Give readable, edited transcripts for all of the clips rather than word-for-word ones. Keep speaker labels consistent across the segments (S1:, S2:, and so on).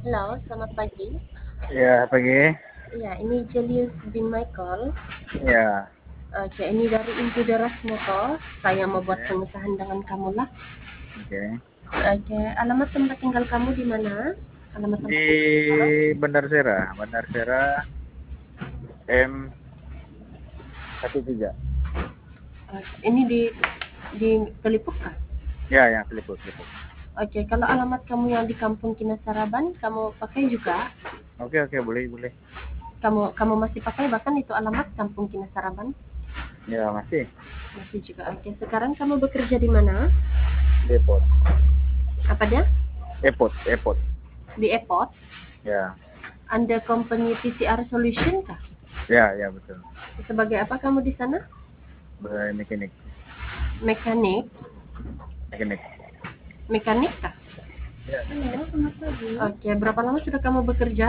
S1: Halo, selamat pagi.
S2: Ya, pagi.
S1: Ya, ini Julius bin Michael.
S2: Ya,
S1: Oke, ini dari Inti Deras Motor. Saya mau buat
S2: oke,
S1: pengesahan dengan kamu lah.
S2: oke.
S1: Oke, alamat tempat tinggal kamu di mana? Alamat
S2: Di
S1: tempat tinggal sekarang?
S2: Bandar Sera M 13.
S1: Ini di Telipuk kah?
S2: Ya, yang Telipuk.
S1: Oke, kalau alamat kamu yang di Kampung Kinasaraban, kamu pakai juga?
S2: Oke, boleh.
S1: Kamu masih pakai bahkan itu alamat Kampung Kinasaraban?
S2: Ya, masih.
S1: Masih juga. Oke, sekarang kamu bekerja di mana?
S2: Depot.
S1: Apa dia?
S2: Epot.
S1: Di airport?
S2: Ya,
S1: Anda company TCR Solution kah?
S2: ya, betul.
S1: Sebagai apa kamu di sana?
S2: Mekanik,
S1: Mekanik?
S2: mekanik.
S1: Mekanik kah?
S2: Ya,
S1: Halo,
S2: mekanik.
S1: selamat pagi. Oke, berapa lama sudah kamu bekerja?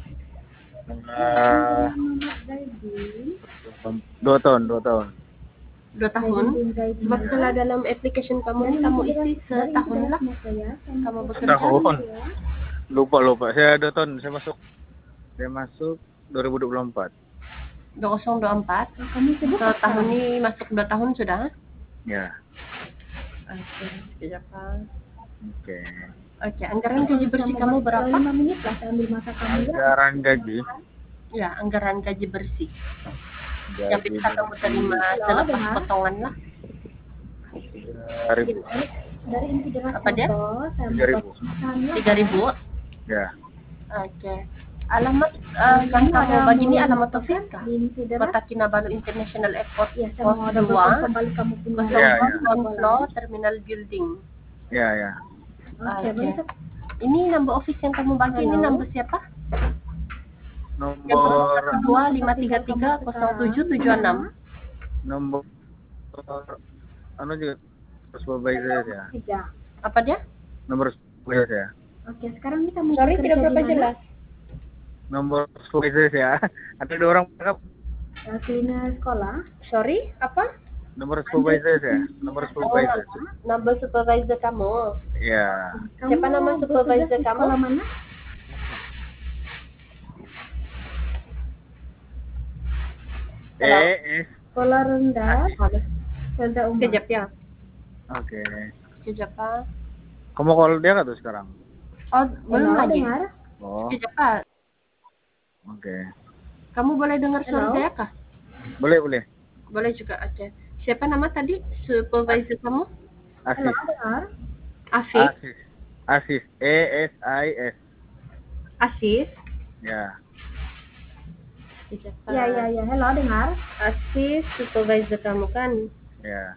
S2: Uh, 2 tahun.
S1: 2 tahun. Sebab salah dalam application kamu ini kamu isi setahun lah. Kamu bekerja.
S2: Setahun. Lupa. Saya masuk 2024.
S1: 2024. Kamu sibuk setahun ini masuk 2 tahun sudah.
S2: Ya,
S1: Oke, siapa?
S2: oke.
S1: Oke, anggaran gaji bersih kamu berapa? 5 menit lah saya ambil masa kamu ya.
S2: Anggaran gaji,
S1: Ya, anggaran gaji bersih. Yang
S2: gaji
S1: bisa kamu terima
S2: bersih
S1: selepas potongan lah.
S2: 3.000.
S1: Dari inti deras apa dia? Saya
S2: 3.000.
S1: 3.000.
S2: Ya,
S1: Oke. Alamat yang kamu bagi ini alamat office kah? Kota Kinabalu International Airport, ya, pos 2,
S2: ya,
S1: 02
S2: ya,
S1: ground floor terminal building.
S2: ya.
S1: Oke. Ini number office yang kamu bagi ini number siapa? Yang
S2: Nomor
S1: 0253307776.
S2: nomor anu juga supervisor ya.
S1: Apa dia?
S2: Nomor supervisor ya.
S1: Oke, sekarang kita mau sorry tidak berapa jelas.
S2: Nomor supervisor ya. Ada 2 orang backup.
S1: Cleaner sekolah. Sorry, apa?
S2: Nomor supervisor ya. Nomor supervisor.
S1: Number supervisor kamu.
S2: Ya.
S1: Siapa nama supervisor kamu? Sekolah mana?
S2: S.
S1: Sekolah rendah. Rendah umum. Kejap ya.
S2: Oke.
S1: Kejap Pak.
S2: Kamu call dia nggak tuh sekarang?
S1: Oh, belum lagi.
S2: Oh,
S1: Kejap Pak.
S2: oke.
S1: Kamu boleh dengar suara saya kah?
S2: Boleh.
S1: Boleh juga. Oke. Siapa nama tadi supervisor kamu? Halo,
S2: Asis.
S1: dengar. Afif.
S2: Asis. ESIS.
S1: Asif.
S2: Ya.
S1: Kejap Pak. Ya. Halo, dengar. Asif, supervisor kamu kan?
S2: Ya.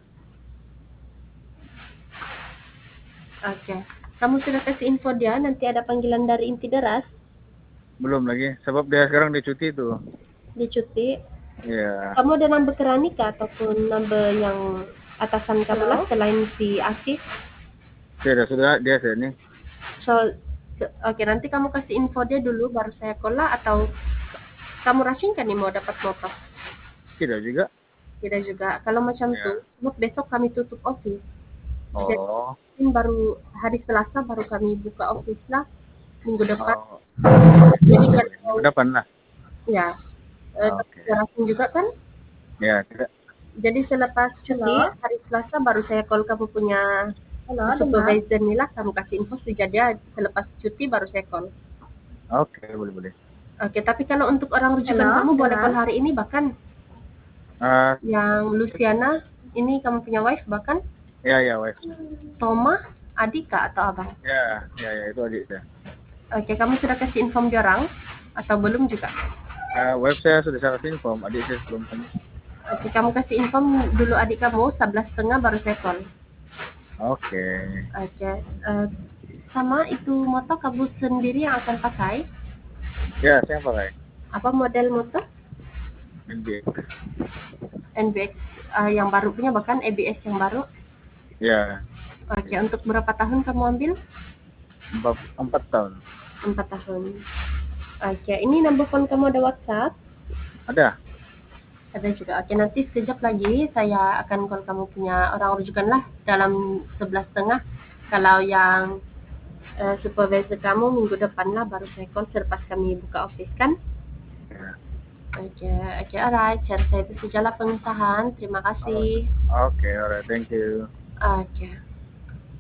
S1: Oke. Kamu sudah kasih info dia, nanti ada panggilan dari inti deras.
S2: Belum lagi. Sebab dia sekarang dicuti tuh.
S1: Dicuti.
S2: Ya.
S1: Kamu ada number keranika ataupun number yang atasan kamu lah selain si Asif?
S2: Sudah dia sini.
S1: So, oke, nanti kamu kasih info dia dulu baru saya call lah, atau kamu rushing kan nih mau dapat motor?
S2: Tidak juga.
S1: Tidak juga. Kalau macam tuh, sebab besok kami tutup office. Jadi
S2: Oh.
S1: baru hari Selasa baru kami buka office lah minggu depan.
S2: Oh.
S1: Jadi kan
S2: Minggu depan lah.
S1: ya,
S2: Oke.
S1: rushing juga kan?
S2: Ya, tidak.
S1: Jadi selepas cuti hari Selasa baru saya call kamu punya supervisor nih lah, kamu kasih info sejak dia selepas cuti baru saya call.
S2: Oke, boleh.
S1: Oke, tapi kalau untuk orang rujukan kamu boleh call hari ini bahkan.
S2: Ah,
S1: Yang Luciana, ini kamu punya wife bahkan?
S2: ya, wife.
S1: Toma, adik kak atau abang?
S2: Ya, itu adik saya.
S1: Oke, kamu sudah kasih info orang atau belum juga?
S2: Wife saya sudah saya kasih info, adik saya belum.
S1: Oke, kamu kasih info dulu adik kamu 11:30 baru saya call.
S2: Oke.
S1: Oke, sama itu motor kamu sendiri yang akan pakai?
S2: Ya, saya pakai
S1: Apa model motor?
S2: NBX.
S1: NBX yang baru punya bahkan ABS yang baru?
S2: Ya.
S1: Oke, untuk berapa tahun kamu ambil?
S2: 4 tahun.
S1: 4 tahun. Oke, ini number phone kamu ada WhatsApp?
S2: Ada.
S1: Ada juga. Oke, nanti sekejap lagi saya akan call kamu punya orang rujukan lah dalam 11:30. Kalau yang supervisor kamu minggu depan lah baru saya call selepas kami buka office kan.
S2: Ya.
S1: Oke, oke, alright. Share saya itu sajalah pengesahan. Terima kasih.
S2: Oke, alright, thank you.
S1: Oke.